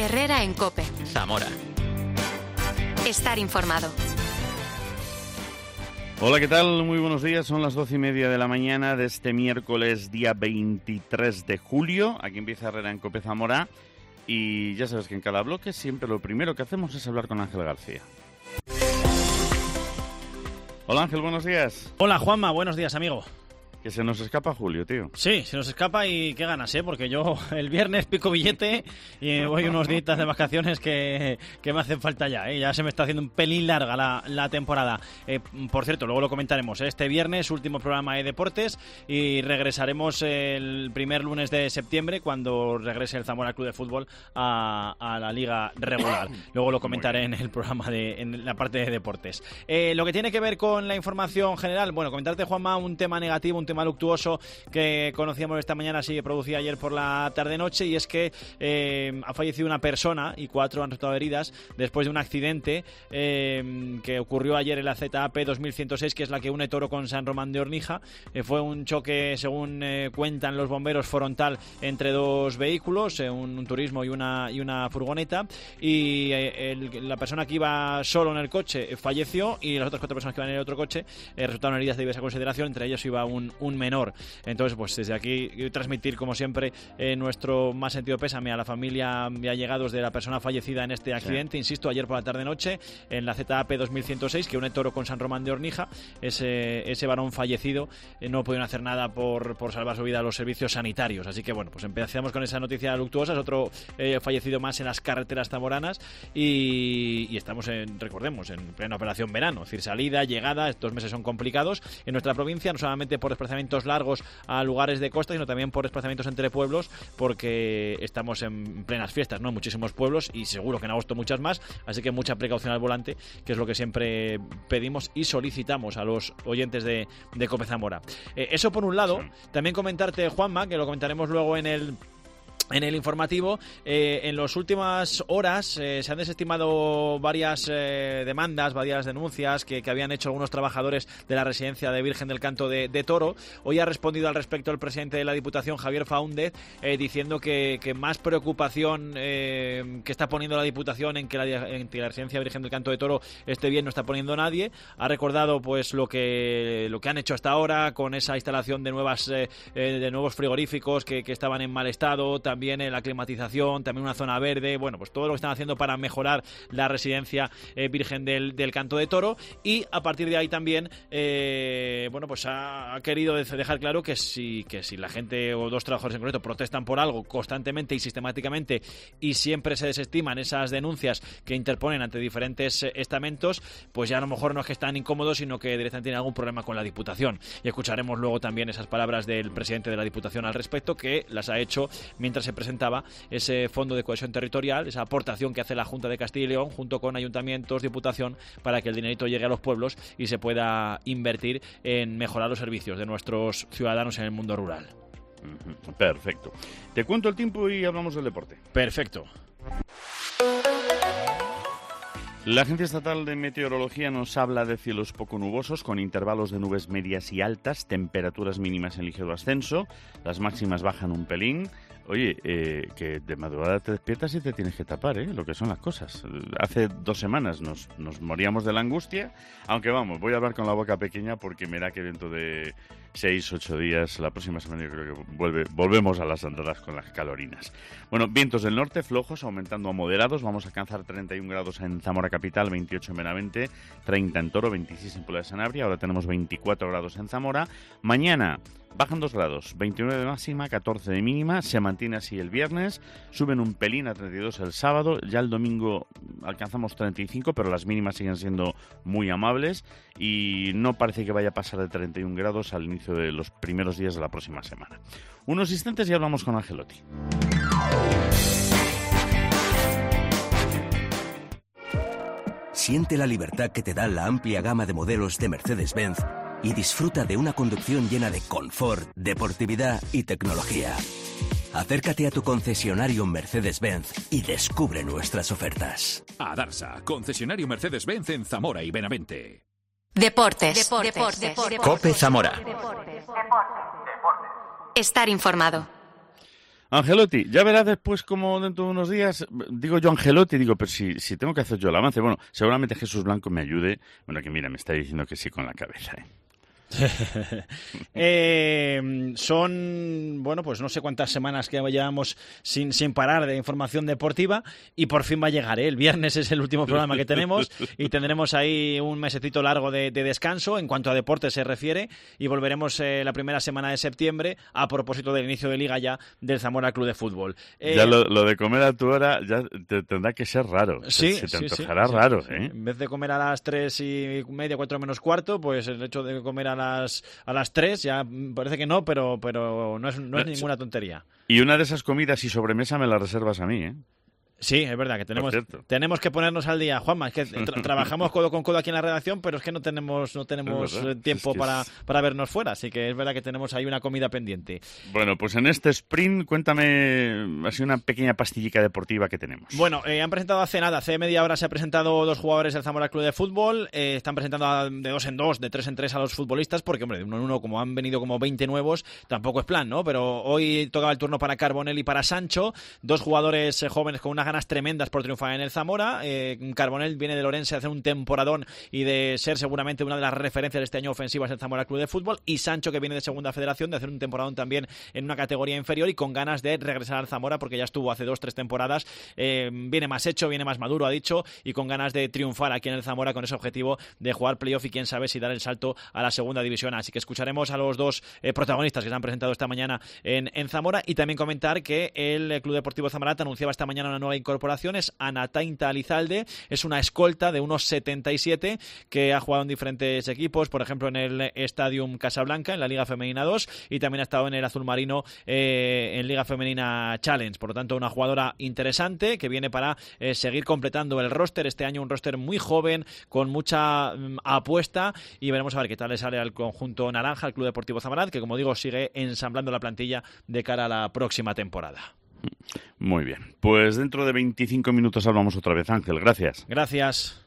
Herrera en COPE. Zamora. Estar informado. Hola, ¿qué tal? Muy buenos días. Son las 12:30 de la mañana de este miércoles, día 23 de julio. Aquí empieza Herrera en COPE Zamora. Y ya sabes que en cada bloque siempre lo primero que hacemos es hablar con Ángel García. Hola Ángel, buenos días. Hola Juanma, buenos días amigo. Que se nos escapa Julio, tío. Sí, se nos escapa y qué ganas, porque yo el viernes pico billete y voy unos días de vacaciones que me hacen falta ya, Ya se me está haciendo un pelín larga la temporada. Por cierto, luego lo comentaremos, este viernes, último programa de deportes, y regresaremos el primer lunes de septiembre cuando regrese el Zamora Club de Fútbol a la liga regular. Luego lo comentaré en el programa, en la parte de deportes. Lo que tiene que ver con la información general, bueno, comentarte, Juanma, un tema negativo, un tema luctuoso que conocíamos esta mañana, sí, producía ayer por la tarde-noche, y es que ha fallecido una persona y 4 han resultado heridas después de un accidente que ocurrió ayer en la ZAP 2106, que es la que une Toro con San Román de Ornija. Fue un choque, según cuentan los bomberos, frontal entre dos vehículos, un turismo y una furgoneta, y la persona que iba solo en el coche falleció, y las otras 4 personas que iban en el otro coche resultaron heridas de diversa consideración, entre ellos iba un menor. Entonces, pues desde aquí transmitir, como siempre, nuestro más sentido pésame a la familia y allegados de la persona fallecida en este accidente. Sí. Insisto, ayer por la tarde-noche en la ZAP 2106, que une Toro con San Román de Ornija. Ese varón fallecido no pudieron hacer nada por salvar su vida a los servicios sanitarios. Así que bueno, pues empezamos con esa noticia luctuosa. Es otro fallecido más en las carreteras zamoranas, y estamos recordemos, en plena operación verano, es decir, salida, llegada. Estos meses son complicados en nuestra provincia, no solamente por desplazamientos largos a lugares de costa, sino también por desplazamientos entre pueblos, porque estamos en plenas fiestas, ¿no? Muchísimos pueblos, y seguro que en agosto muchas más, así que mucha precaución al volante, que es lo que siempre pedimos y solicitamos a los oyentes de COPE Zamora. Eso por un lado. Sí. También comentarte, Juanma, que lo comentaremos luego en el informativo, en las últimas horas se han desestimado varias demandas, varias denuncias que habían hecho algunos trabajadores de la residencia de Virgen del Canto de Toro. Hoy ha respondido al respecto el presidente de la Diputación, Javier Faúndez, diciendo que más preocupación que está poniendo la Diputación en que la residencia Virgen del Canto de Toro esté bien no está poniendo nadie. Ha recordado pues lo que han hecho hasta ahora con esa instalación de nuevos frigoríficos que estaban en mal estado, también en la climatización, también una zona verde, bueno, pues todo lo que están haciendo para mejorar la residencia Virgen del Canto de Toro. Y a partir de ahí también bueno, pues ha querido dejar claro que si la gente o dos trabajadores en concreto protestan por algo constantemente y sistemáticamente, y siempre se desestiman esas denuncias que interponen ante diferentes estamentos, pues ya a lo mejor no es que están incómodos, sino que directamente tienen algún problema con la Diputación. Y escucharemos luego también esas palabras del presidente de la Diputación al respecto, que las ha hecho mientras se presentaba ese fondo de cohesión territorial, esa aportación que hace la Junta de Castilla y León junto con ayuntamientos, Diputación, para que el dinerito llegue a los pueblos y se pueda invertir en mejorar los servicios de nuestros ciudadanos en el mundo rural. Perfecto. Te cuento el tiempo y hablamos del deporte. Perfecto. La Agencia Estatal de Meteorología nos habla de cielos poco nubosos, con intervalos de nubes medias y altas, temperaturas mínimas en ligero ascenso, las máximas bajan un pelín. Oye, que de madrugada te despiertas y te tienes que tapar, lo que son las cosas. Hace 2 semanas nos moríamos de la angustia, aunque vamos, voy a hablar con la boca pequeña porque me da que dentro de 6-8 días, la próxima semana yo creo que volvemos a las andadas con las calorinas. Bueno, vientos del norte flojos, aumentando a moderados, vamos a alcanzar 31 grados en Zamora capital, 28 en Benavente, 30 en Toro, 26 en Puebla de Sanabria, ahora tenemos 24 grados en Zamora. Mañana bajan 2 grados, 29 de máxima, 14 de mínima, se mantiene así el viernes, suben un pelín a 32 el sábado, ya el domingo alcanzamos 35, pero las mínimas siguen siendo muy amables y no parece que vaya a pasar de 31 grados al inicio de los primeros días de la próxima semana. Unos instantes y hablamos con Angelotti. Siente la libertad que te da la amplia gama de modelos de Mercedes-Benz y disfruta de una conducción llena de confort, deportividad y tecnología. Acércate a tu concesionario Mercedes-Benz y descubre nuestras ofertas. Adarsa, concesionario Mercedes-Benz en Zamora y Benavente. Deportes. COPE Zamora. Estar informado. Angelotti, ya verás después como dentro de unos días, digo yo Angelotti, digo, pero si tengo que hacer yo el avance, bueno, seguramente Jesús Blanco me ayude, bueno, que mira, me está diciendo que sí con la cabeza, Son, bueno, pues no sé cuántas semanas que llevamos sin parar de información deportiva y por fin va a llegar, ¿eh? El viernes es el último programa que tenemos y tendremos ahí un mesecito largo de descanso en cuanto a deporte se refiere y volveremos la primera semana de septiembre a propósito del inicio de liga ya del Zamora Club de Fútbol. Ya lo de comer a tu hora ya te tendrá que ser raro. Sí, se te antojará raro, sí. ¿eh? En vez de comer a las 3:30, 4 menos cuarto, pues el hecho de comer a las 3 ya parece que no, pero no es ninguna tontería. Y una de esas comidas y sobremesa me la reservas a mí, ¿eh? Sí, es verdad que tenemos que ponernos al día, Juanma. Es que trabajamos codo con codo aquí en la redacción, pero es que no tenemos tiempo para vernos fuera. Así que es verdad que tenemos ahí una comida pendiente. Bueno, pues en este sprint, cuéntame así una pequeña pastillica deportiva que tenemos. Bueno, han presentado hace media hora se han presentado 2 jugadores del Zamora Club de Fútbol. Están presentando de 2 en 2, de 3 en 3 a los futbolistas, porque, hombre, de 1 en 1, como han venido como 20 nuevos, tampoco es plan, ¿no? Pero hoy tocaba el turno para Carbonell y para Sancho, 2 jugadores jóvenes con unas ganas tremendas por triunfar en el Zamora. Carbonell viene del Orense a hacer un temporadón y de ser seguramente una de las referencias de este año ofensivas del Zamora Club de Fútbol, y Sancho, que viene de Segunda Federación, de hacer un temporadón también en una categoría inferior y con ganas de regresar al Zamora porque ya estuvo hace 2-3 temporadas. Viene más hecho, viene más maduro, ha dicho, y con ganas de triunfar aquí en el Zamora con ese objetivo de jugar playoff y quién sabe si dar el salto a la segunda división. Así que escucharemos a los 2 protagonistas que se han presentado esta mañana en Zamora, y también comentar que el Club Deportivo Zamora anunciaba esta mañana una nueva incorporación. Es Anatainta Alizalde, es una escolta de unos 77 que ha jugado en diferentes equipos, por ejemplo en el Stadium Casablanca en la Liga Femenina 2 y también ha estado en el Azul Marino en Liga Femenina Challenge. Por lo tanto, una jugadora interesante que viene para seguir completando el roster este año, un roster muy joven con mucha apuesta, y veremos a ver qué tal le sale al conjunto naranja, al Club Deportivo Zamora, que como digo sigue ensamblando la plantilla de cara a la próxima temporada. Muy bien, pues dentro de 25 minutos hablamos otra vez, Ángel, gracias. Gracias.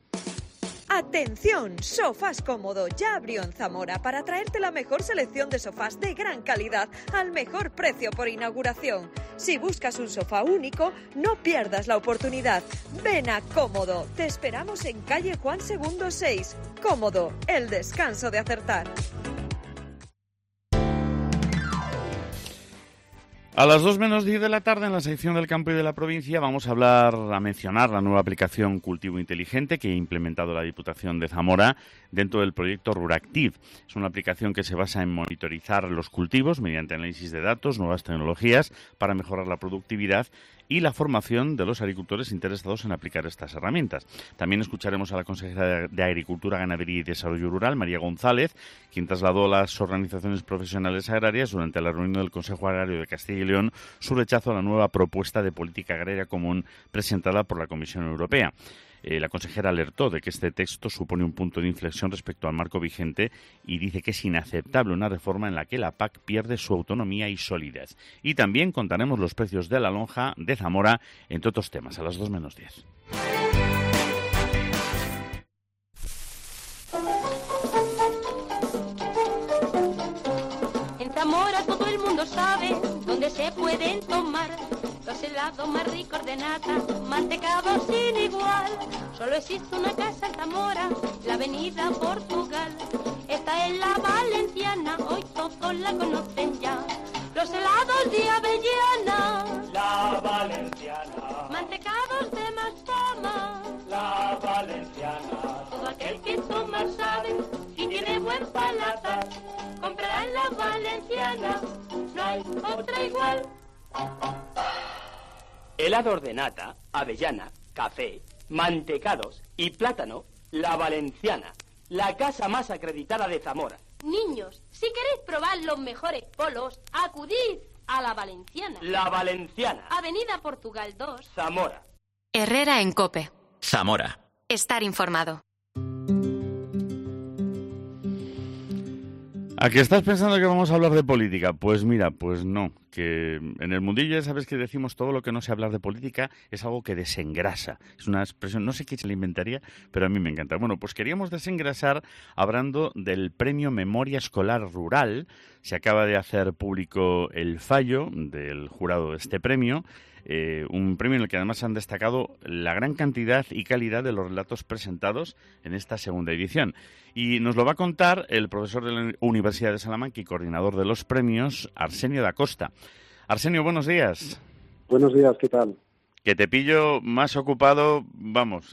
Atención, Sofás Cómodo ya abrió en Zamora para traerte la mejor selección de sofás de gran calidad al mejor precio por inauguración. Si buscas un sofá único, no pierdas la oportunidad. Ven a Cómodo, te esperamos en calle Juan II 6. Cómodo, el descanso de acertar. A las 2:10 de la tarde, en la sección del campo y de la provincia, vamos a mencionar la nueva aplicación Cultivo Inteligente que ha implementado la Diputación de Zamora dentro del proyecto Ruractiv. Es una aplicación que se basa en monitorizar los cultivos mediante análisis de datos, nuevas tecnologías para mejorar la productividad y la formación de los agricultores interesados en aplicar estas herramientas. También escucharemos a la consejera de Agricultura, Ganadería y Desarrollo Rural, María González, quien trasladó a las organizaciones profesionales agrarias durante la reunión del Consejo Agrario de Castilla y León su rechazo a la nueva propuesta de política agraria común presentada por la Comisión Europea. La consejera alertó de que este texto supone un punto de inflexión respecto al marco vigente y dice que es inaceptable una reforma en la que la PAC pierde su autonomía y solidez. Y también contaremos los precios de la lonja de Zamora, entre otros temas, a las 2:10. En Zamora todo el mundo sabe dónde se pueden tomar los helados más ricos de nata, mantecados sin igual. Solo existe una casa en Zamora, la avenida Portugal. Esta es la Valenciana, hoy todos la conocen ya. Los helados de avellana, la Valenciana. Mantecados de más fama, la Valenciana. Todo aquel que toma sabe y tiene buen paladar. Comprará en la Valenciana, no hay otra igual. Helados de nata, avellana, café, mantecados y plátano, la Valenciana, la casa más acreditada de Zamora. Niños, si queréis probar los mejores polos, acudid a la Valenciana. La Valenciana. Avenida Portugal 2. Zamora. Herrera en COPE. Zamora. Estar informado. ¿A qué estás pensando que vamos a hablar de política? Pues mira, pues no, que en el mundillo ya sabes que decimos todo lo que no sé hablar de política es algo que desengrasa. Es una expresión, no sé quién se la inventaría, pero a mí me encanta. Bueno, pues queríamos desengrasar hablando del Premio Memoria Escolar Rural. Se acaba de hacer público el fallo del jurado de este premio. Un premio en el que además han destacado la gran cantidad y calidad de los relatos presentados en esta segunda edición. Y nos lo va a contar el profesor de la Universidad de Salamanca y coordinador de los premios, Arsenio da Costa. Arsenio, buenos días. Buenos días, ¿qué tal? Que te pillo más ocupado, vamos,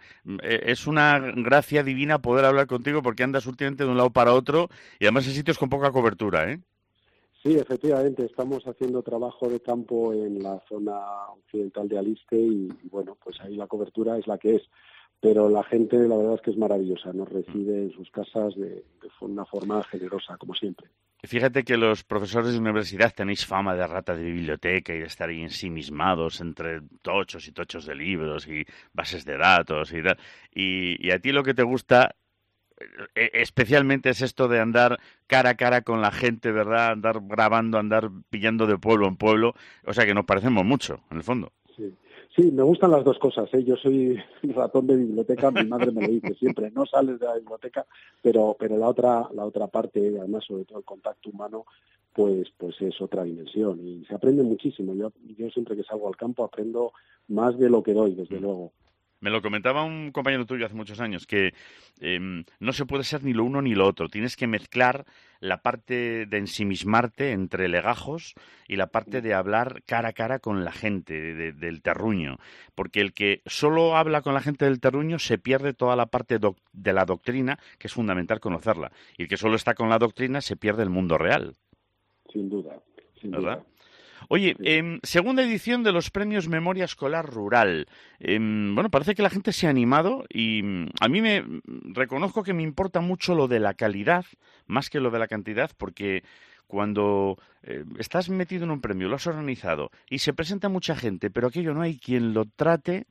es una gracia divina poder hablar contigo porque andas últimamente de un lado para otro y además en sitios con poca cobertura, ¿eh? Sí, efectivamente, estamos haciendo trabajo de campo en la zona occidental de Aliste y bueno, pues ahí la cobertura es la que es. Pero la gente, la verdad es que es maravillosa, nos recibe en sus casas de una forma generosa, como siempre. Fíjate que los profesores de universidad tenéis fama de rata de biblioteca y de estar ahí ensimismados entre tochos y tochos de libros y bases de datos y tal. Y a ti lo que te gusta especialmente es esto de andar cara a cara con la gente, ¿verdad? Andar grabando, andar pillando de pueblo en pueblo. O sea que nos parecemos mucho, en el fondo. Sí, me gustan las dos cosas, ¿eh? Yo soy ratón de biblioteca, mi madre me lo dice siempre, no sales de la biblioteca, pero la otra parte, además sobre todo el contacto humano, pues es otra dimensión y se aprende muchísimo. Yo siempre que salgo al campo aprendo más de lo que doy, desde luego. Me lo comentaba un compañero tuyo hace muchos años, que no se puede ser ni lo uno ni lo otro. Tienes que mezclar la parte de ensimismarte entre legajos y la parte de hablar cara a cara con la gente del terruño. Porque el que solo habla con la gente del terruño se pierde toda la parte de la doctrina, que es fundamental conocerla. Y el que solo está con la doctrina se pierde el mundo real. Sin duda, ¿verdad? Oye, segunda edición de los premios Memoria Escolar Rural. Bueno, parece que la gente se ha animado y a mí reconozco que me importa mucho lo de la calidad más que lo de la cantidad, porque cuando estás metido en un premio, lo has organizado y se presenta mucha gente, pero aquello no hay quien lo trate,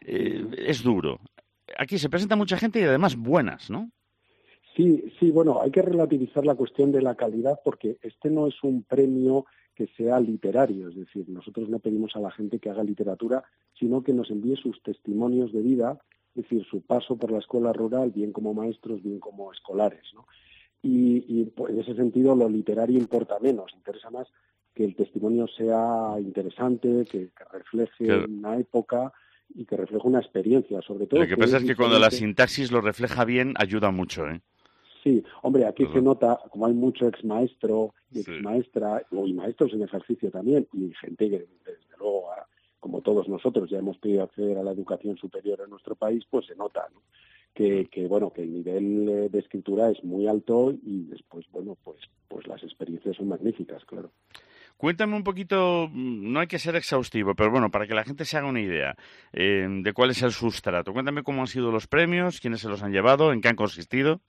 es duro. Aquí se presenta mucha gente y además buenas, ¿no? Sí, bueno, hay que relativizar la cuestión de la calidad porque este no es un premio que sea literario, es decir, nosotros no pedimos a la gente que haga literatura, sino que nos envíe sus testimonios de vida, es decir, su paso por la escuela rural, bien como maestros, bien como escolares, ¿no? Y pues, en ese sentido lo literario importa menos, interesa más que el testimonio sea interesante, que refleje una época y que refleje una experiencia, sobre todo. Lo que pasa es que cuando la sintaxis lo refleja bien, ayuda mucho, ¿eh? Sí, hombre, aquí se nota, como hay mucho exmaestro y exmaestra, y maestros en ejercicio también, y gente que, desde luego, como todos nosotros, ya hemos podido acceder a la educación superior en nuestro país, pues se nota, ¿no? Que el nivel de escritura es muy alto y después, bueno, pues las experiencias son magníficas, claro. Cuéntame un poquito, no hay que ser exhaustivo, pero bueno, para que la gente se haga una idea de cuál es el sustrato. Cuéntame cómo han sido los premios, quiénes se los han llevado, en qué han consistido.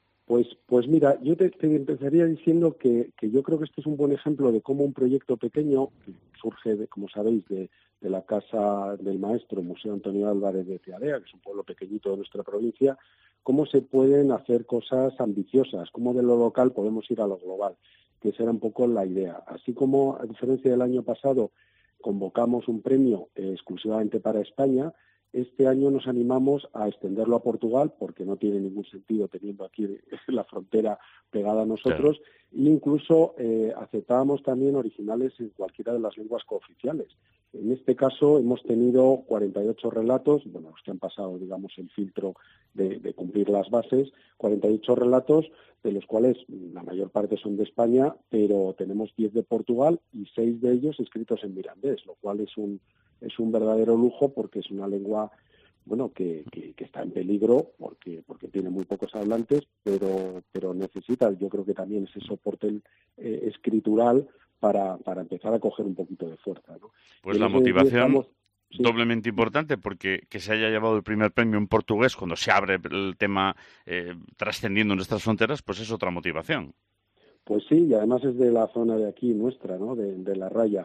Pues mira, yo te empezaría diciendo que yo creo que este es un buen ejemplo de cómo un proyecto pequeño, que surge, como sabéis, de la Casa del Maestro, Museo Antonio Álvarez de Teadea, que es un pueblo pequeñito de nuestra provincia, cómo se pueden hacer cosas ambiciosas, cómo de lo local podemos ir a lo global, que esa era un poco la idea. Así como, a diferencia del año pasado, convocamos un premio exclusivamente para España, este año nos animamos a extenderlo a Portugal, porque no tiene ningún sentido teniendo aquí la frontera pegada a nosotros, e incluso aceptábamos también originales en cualquiera de las lenguas cooficiales. En este caso hemos tenido 48 relatos, bueno, los que han pasado, digamos, el filtro de cumplir las bases, 48 relatos, de los cuales la mayor parte son de España, pero tenemos 10 de Portugal y 6 de ellos escritos en mirandés, lo cual es un verdadero lujo porque es una lengua, bueno, que está en peligro porque tiene muy pocos hablantes, pero necesita, yo creo que también ese soporte escritural para empezar a coger un poquito de fuerza, ¿no? Pues la motivación doblemente importante, porque que se haya llevado el primer premio en portugués cuando se abre el tema trascendiendo nuestras fronteras, pues es otra motivación. Pues sí, y además es de la zona de aquí nuestra, ¿no? De La Raya.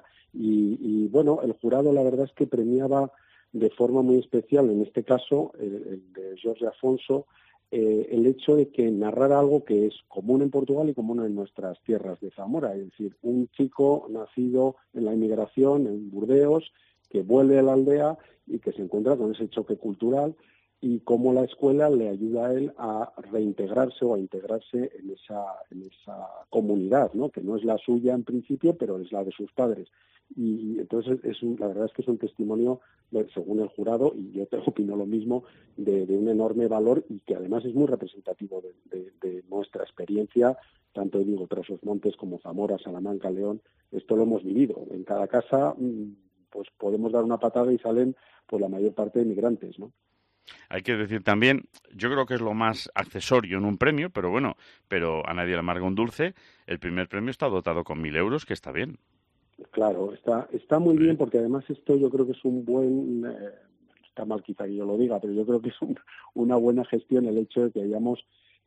Y bueno, el jurado la verdad es que premiaba de forma muy especial, en este caso, el de Jorge Afonso, el hecho de que narrara algo que es común en Portugal y común en nuestras tierras de Zamora, es decir, un chico nacido en la inmigración en Burdeos, que vuelve a la aldea y que se encuentra con ese choque cultural y cómo la escuela le ayuda a él a reintegrarse o a integrarse en esa comunidad, ¿no? Que no es la suya en principio, pero es la de sus padres. Y entonces la verdad es que es un testimonio, según el jurado, y yo opino lo mismo, de un enorme valor y que además es muy representativo de nuestra experiencia, tanto digo Trás-os-Montes como Zamora, Salamanca, León. Esto lo hemos vivido. En cada casa pues podemos dar una patada y salen pues la mayor parte de migrantes, ¿no? Hay que decir también, yo creo que es lo más accesorio en un premio, pero bueno, pero a nadie le amarga un dulce. El primer premio está dotado con 1.000 euros, que está bien. Claro, está muy bien, porque además esto yo creo que es un buen, está mal quizá que yo lo diga, pero yo creo que es una buena gestión el hecho de que hayamos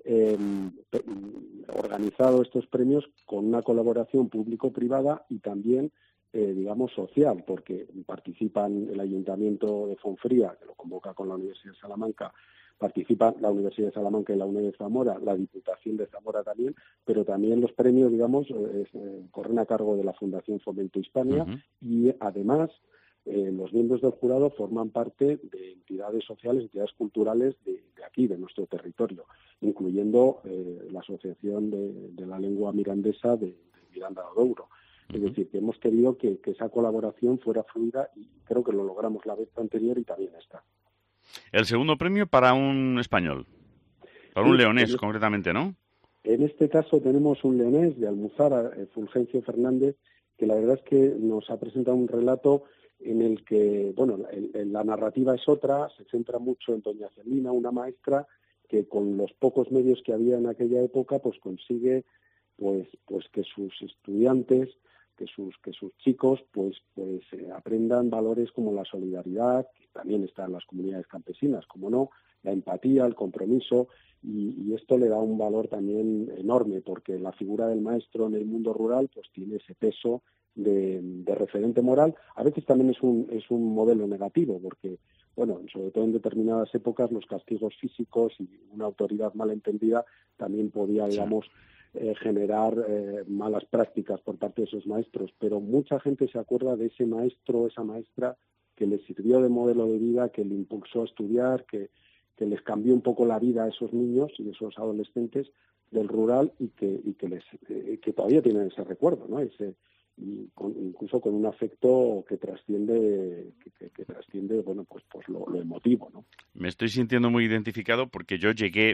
organizado estos premios con una colaboración público-privada y también digamos, social, porque participan el Ayuntamiento de Fonfría, que lo convoca con la Universidad de Salamanca, participan la Universidad de Salamanca y la UNED de Zamora, la Diputación de Zamora también, pero también los premios, digamos, corren a cargo de la Fundación Fomento Hispania y además los miembros del jurado forman parte de entidades sociales, entidades culturales de aquí, de nuestro territorio, incluyendo la Asociación de la Lengua Mirandesa de Miranda do Douro. Es decir, que hemos querido que esa colaboración fuera fluida y creo que lo logramos la vez anterior y también esta. El segundo premio para un español, para un leonés concretamente, ¿no? En este caso tenemos un leonés de Almuzara, Fulgencio Fernández, que la verdad es que nos ha presentado un relato en el que, bueno, la narrativa es otra, se centra mucho en doña Celina, una maestra que con los pocos medios que había en aquella época, pues consigue pues que sus estudiantes, que sus chicos pues aprendan valores como la solidaridad, que también está en las comunidades campesinas, como no, la empatía, el compromiso, y esto le da un valor también enorme, porque la figura del maestro en el mundo rural pues tiene ese peso de referente moral. A veces también es un modelo negativo, porque, bueno, sobre todo en determinadas épocas los castigos físicos y una autoridad mal entendida también podía, digamos, generar malas prácticas por parte de esos maestros, pero mucha gente se acuerda de ese maestro, esa maestra que les sirvió de modelo de vida, que le impulsó a estudiar, que les cambió un poco la vida a esos niños y esos adolescentes del rural y que todavía tienen ese recuerdo, ¿no? Incluso con un afecto que trasciende bueno, pues lo emotivo, ¿no? Me estoy sintiendo muy identificado porque yo llegué,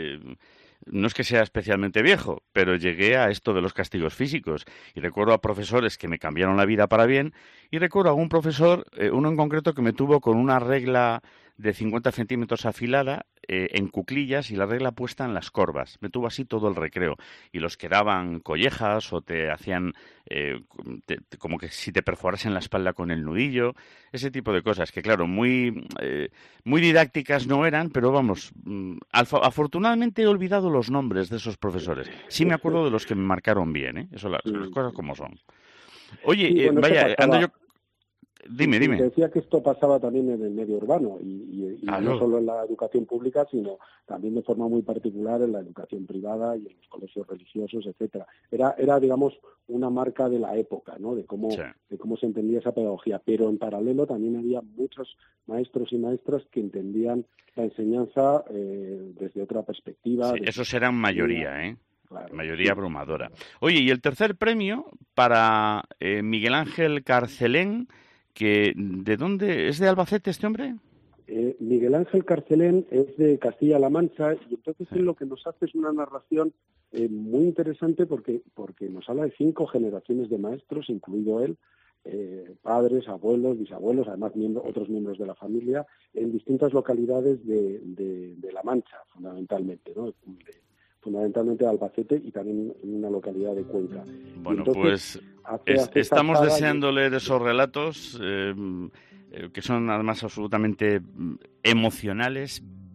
no es que sea especialmente viejo, pero llegué a esto de los castigos físicos y recuerdo a profesores que me cambiaron la vida para bien y recuerdo a un profesor, uno en concreto que me tuvo con una regla de 50 centímetros afilada en cuclillas y la regla puesta en las corvas. Me tuvo así todo el recreo. Y los que daban collejas o te hacían como que si te perforasen la espalda con el nudillo, ese tipo de cosas que, claro, muy didácticas no eran, pero vamos, afortunadamente he olvidado los nombres de esos profesores. Sí me acuerdo de los que me marcaron bien, ¿eh? Eso, las cosas como son. Oye, sí, bueno, vaya, ando yo... Dime. Te decía que esto pasaba también en el medio urbano y no solo en la educación pública, sino también de forma muy particular en la educación privada y en los colegios religiosos, etcétera. Era digamos, una marca de la época, ¿no? De cómo se entendía esa pedagogía. Pero en paralelo también había muchos maestros y maestras que entendían la enseñanza desde otra perspectiva. Sí, esos eran mayoría, ¿eh? Claro, mayoría abrumadora. Oye, y el tercer premio para Miguel Ángel Carcelén, que ¿de dónde? ¿Es de Albacete este hombre? Miguel Ángel Carcelén es de Castilla-La Mancha y entonces él lo que nos hace es una narración muy interesante porque nos habla de 5 generaciones de maestros, incluido él, padres, abuelos, bisabuelos, además otros miembros de la familia, en distintas localidades de La Mancha, fundamentalmente, ¿no? Fundamentalmente de Albacete y también en una localidad de Cuenca. Bueno, entonces, pues estamos deseando leer esos relatos que son además absolutamente emocionales,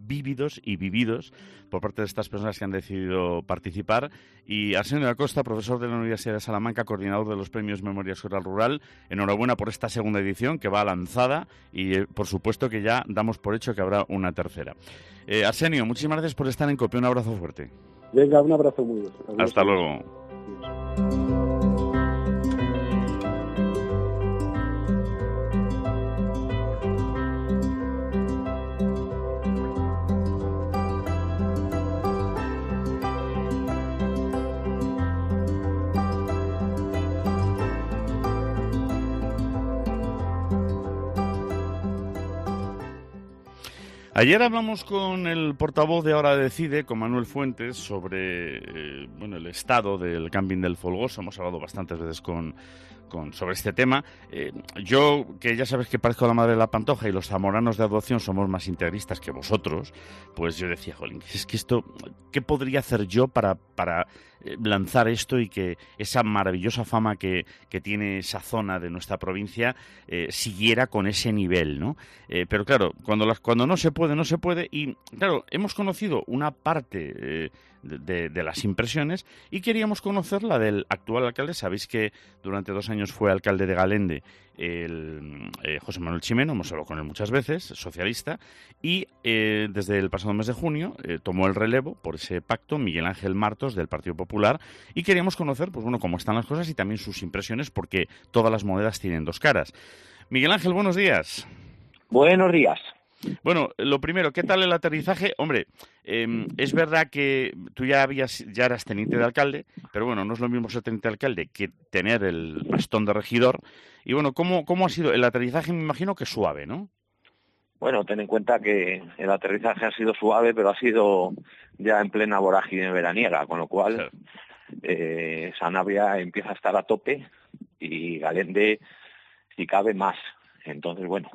vívidos y vividos por parte de estas personas que han decidido participar. Y Arsenio Acosta, profesor de la Universidad de Salamanca, coordinador de los premios Memoria Escolar Rural, enhorabuena por esta segunda edición que va lanzada y por supuesto que ya damos por hecho que habrá una tercera. Arsenio, muchísimas gracias por estar en COPE, un abrazo fuerte. Venga, un abrazo muy fuerte. Hasta luego. Ayer hablamos con el portavoz de Ahora Decide, con Manuel Fuentes, sobre el estado del camping del Folgoso. Hemos hablado bastantes veces sobre este tema. Yo, que ya sabes que parezco la madre de la Pantoja y los zamoranos de adopción somos más integristas que vosotros, pues yo decía, jolín, es que esto, ¿qué podría hacer yo para lanzar esto y que esa maravillosa fama que tiene esa zona de nuestra provincia siguiera con ese nivel, ¿no? Pero claro, cuando no se puede, y claro, hemos conocido una parte de las impresiones y queríamos conocer la del actual alcalde. Sabéis que durante 2 años fue alcalde de Galende José Manuel Chimeno, hemos hablado con él muchas veces, socialista, y desde el pasado mes de junio tomó el relevo por ese pacto Miguel Ángel Martos del Partido Popular, y queríamos conocer cómo están las cosas y también sus impresiones, porque todas las monedas tienen dos caras. Miguel Ángel, buenos días. Buenos días. Bueno, lo primero, ¿qué tal el aterrizaje? Hombre, es verdad que tú ya eras teniente de alcalde, pero bueno, no es lo mismo ser teniente de alcalde que tener el bastón de regidor. Y bueno, ¿cómo ha sido el aterrizaje? Me imagino que suave, ¿no? Bueno, ten en cuenta que el aterrizaje ha sido suave, pero ha sido ya en plena vorágine veraniega, con lo cual Sanabria empieza a estar a tope y Galende, si cabe, más. Entonces, bueno,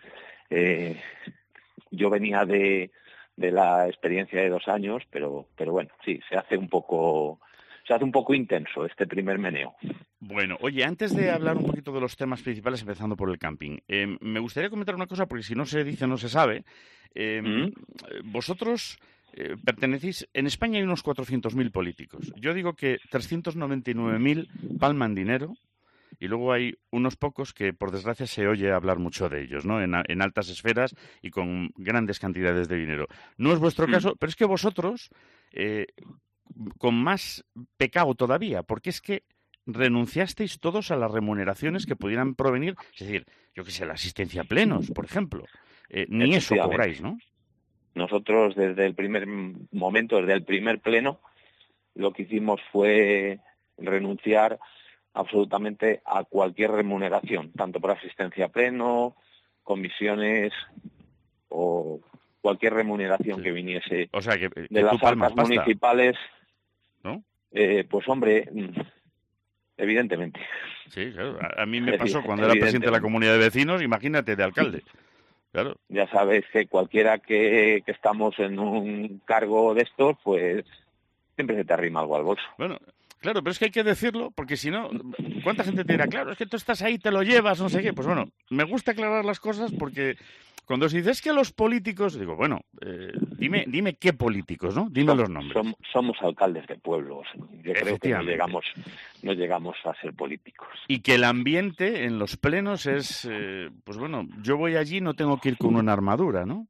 yo venía de la experiencia de 2 años, pero bueno, sí, se hace un poco intenso este primer meneo. Bueno, oye, antes de hablar un poquito de los temas principales, empezando por el camping, me gustaría comentar una cosa, porque si no se dice, no se sabe. Vosotros pertenecéis... En España hay unos 400.000 políticos. Yo digo que 399.000 palman dinero, y luego hay unos pocos que, por desgracia, se oye hablar mucho de ellos, ¿no? En altas esferas y con grandes cantidades de dinero. No es vuestro caso, pero es que vosotros, con más pecado todavía, porque es que renunciasteis todos a las remuneraciones que pudieran provenir, es decir, yo que sé, la asistencia a plenos, por ejemplo. Ni eso cobráis, ¿no? Nosotros, desde el primer momento, desde el primer pleno, lo que hicimos fue renunciar absolutamente a cualquier remuneración, tanto por asistencia a pleno, comisiones o cualquier remuneración que viniese de las arcas municipales, ¿no? Pues hombre, evidentemente. Sí, claro. A mí me pasó cuando era presidente de la comunidad de vecinos, imagínate, de alcalde. Claro. Ya sabes que cualquiera que estamos en un cargo de estos, pues siempre se te arrima algo al bolso. Bueno, claro, pero es que hay que decirlo, porque si no, ¿cuánta gente te dirá? Claro, es que tú estás ahí, te lo llevas, no sé qué. Pues bueno, me gusta aclarar las cosas, porque cuando se dice es que los políticos, digo, bueno, dime qué políticos, ¿no? Dime los nombres. Somos alcaldes de pueblos. Yo creo que no llegamos a ser políticos. Y que el ambiente en los plenos es, pues bueno, yo voy allí, no tengo que ir con una armadura, ¿no?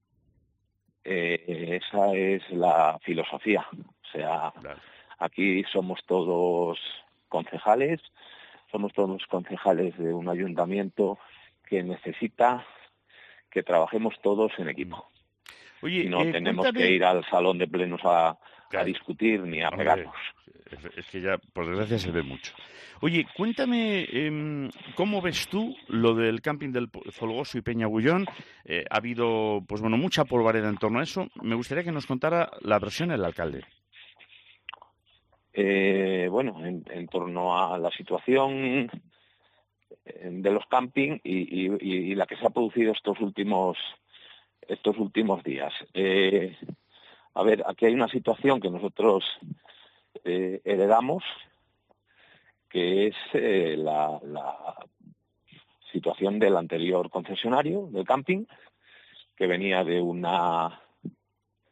Esa es la filosofía. O sea, claro. Aquí somos todos concejales de un ayuntamiento que necesita que trabajemos todos en equipo. Oye, y no tenemos que ir al salón de plenos a discutir ni a pegarnos. Es que ya, por desgracia, se ve mucho. Oye, cuéntame, ¿cómo ves tú lo del camping del Folgoso y Peñagullón? Ha habido, pues bueno, mucha polvareda en torno a eso. Me gustaría que nos contara la versión del alcalde. Bueno, en torno a la situación de los camping y la que se ha producido estos últimos días. A ver, aquí hay una situación que nosotros heredamos, que es la situación del anterior concesionario del camping, que venía de una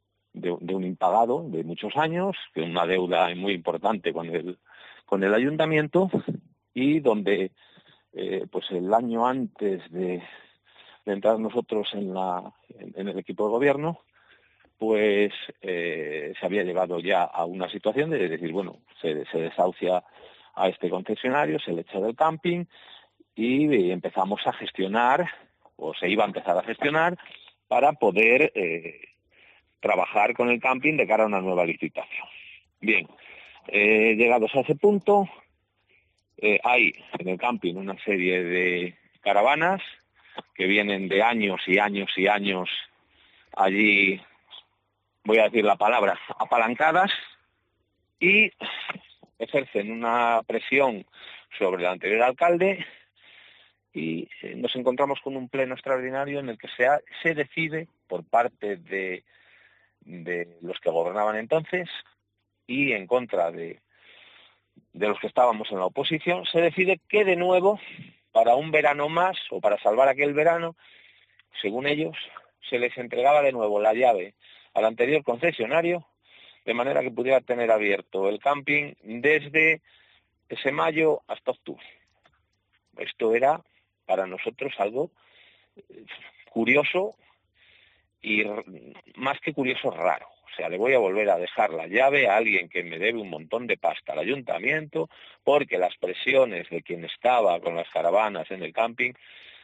de un impagado de muchos años, de una deuda muy importante con el ayuntamiento, y donde pues el año antes de entrar nosotros en el equipo de gobierno, pues se había llegado ya a una situación de decir, bueno, se desahucia a este concesionario, se le echa del camping y empezamos a gestionar, o se iba a empezar a gestionar, para poder trabajar con el camping de cara a una nueva licitación. Bien, llegados a ese punto, hay en el camping una serie de caravanas que vienen de años y años y años allí, voy a decir la palabra, apalancadas, y ejercen una presión sobre el anterior alcalde, y nos encontramos con un pleno extraordinario en el que se decide por parte de los que gobernaban entonces y en contra de los que estábamos en la oposición, se decide que de nuevo, para un verano más o para salvar aquel verano, según ellos, se les entregaba de nuevo la llave al anterior concesionario, de manera que pudiera tener abierto el camping desde ese mayo hasta octubre. Esto era para nosotros algo curioso y, más que curioso, raro. O sea, le voy a volver a dejar la llave a alguien que me debe un montón de pasta al ayuntamiento, porque las presiones de quien estaba con las caravanas en el camping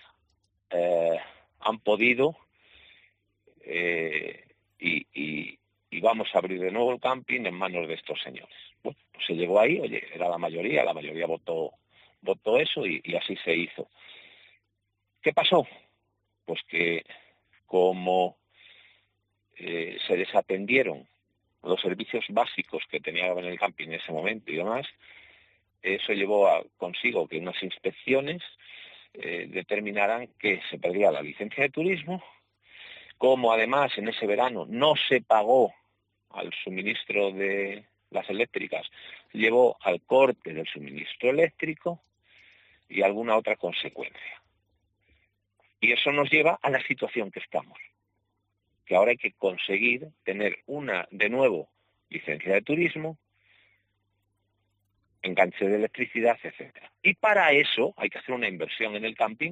han podido, y vamos a abrir de nuevo el camping en manos de estos señores. Bueno, pues se llegó ahí, oye, era la mayoría votó eso y así se hizo. ¿Qué pasó? Pues que como se desatendieron los servicios básicos que tenía en el camping en ese momento y demás, eso llevó consigo que unas inspecciones determinaran que se perdía la licencia de turismo. Como además en ese verano no se pagó al suministro de las eléctricas, llevó al corte del suministro eléctrico y alguna otra consecuencia. Y eso nos lleva a la situación que estamos, que ahora hay que conseguir tener de nuevo, licencia de turismo, enganche de electricidad, etcétera. Y para eso hay que hacer una inversión en el camping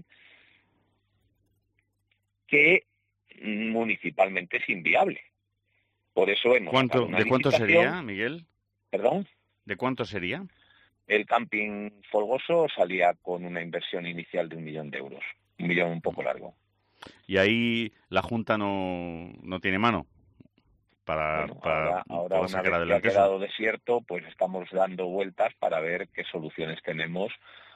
que municipalmente es inviable. Por eso hemos sacado una ¿De cuánto licitación. sería, Miguel? ¿Perdón? ¿De cuánto sería? El camping Folgoso salía con una inversión inicial de 1 millón de euros. 1 millón un poco largo. Y ahí la Junta no tiene mano para ahora una vez que ha quedado desierto, pues estamos dando vueltas para ver qué soluciones tenemos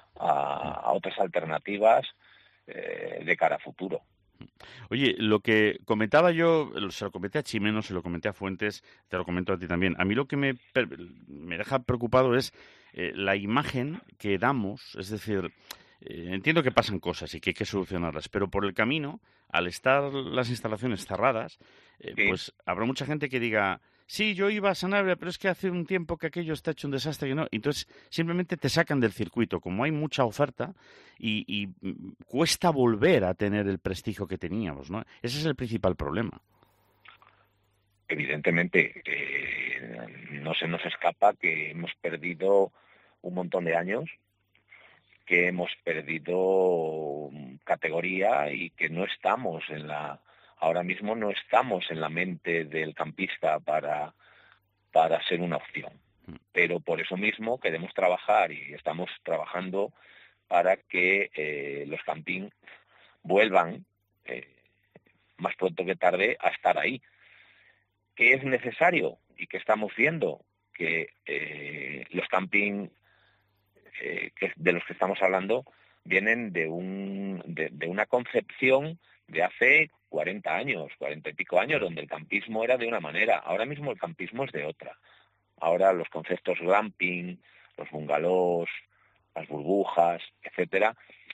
a otras alternativas de cara a futuro. Oye, lo que comentaba yo, se lo comenté a Chimeno, se lo comenté a Fuentes, te lo comento a ti también. A mí lo que me deja preocupado es la imagen que damos, es decir, entiendo que pasan cosas y que hay que solucionarlas, pero por el camino, al estar las instalaciones cerradas, pues habrá mucha gente que diga, sí, yo iba a Sanabria, pero es que hace un tiempo que aquello está hecho un desastre y no. Entonces, simplemente te sacan del circuito. Como hay mucha oferta y cuesta volver a tener el prestigio que teníamos, ¿no? Ese es el principal problema. Evidentemente, no se nos escapa que hemos perdido un montón de años, que hemos perdido categoría y que no estamos ahora mismo no estamos en la mente del campista para ser una opción. Pero por eso mismo queremos trabajar y estamos trabajando para que los campings vuelvan más pronto que tarde a estar ahí. ¿Qué es necesario? ¿Y qué estamos viendo? Que los campings de los que estamos hablando vienen de una concepción de hace 40 años, 40 y pico años, donde el campismo era de una manera. Ahora mismo el campismo es de otra. Ahora los conceptos glamping, los bungalows, las burbujas, etcétera,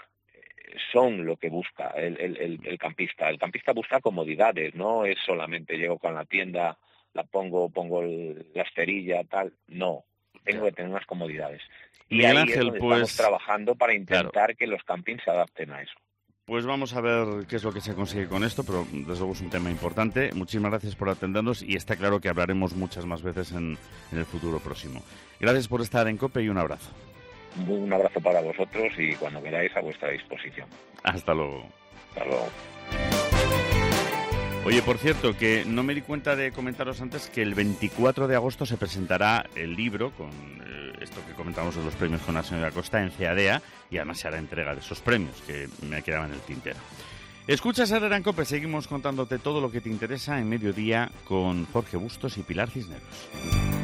son lo que busca el campista. El campista busca comodidades, no es solamente llego con la tienda, la pongo la esterilla, tal. No, tengo que tener unas comodidades. Y Miguel ahí Ángel, es donde estamos trabajando para intentar que los campings se adapten a eso. Pues vamos a ver qué es lo que se consigue con esto, pero desde luego es un tema importante. Muchísimas gracias por atendernos y está claro que hablaremos muchas más veces en el futuro próximo. Gracias por estar en COPE y un abrazo. Un abrazo para vosotros y cuando queráis a vuestra disposición. Hasta luego. Hasta luego. Oye, por cierto, que no me di cuenta de comentaros antes que el 24 de agosto se presentará el libro con esto que comentamos de los premios con la señora Costa en CEADEA y además se hará entrega de esos premios que me quedaban en el tintero. Escuchas Herrera en COPE, seguimos contándote todo lo que te interesa en Mediodía con Jorge Bustos y Pilar Cisneros.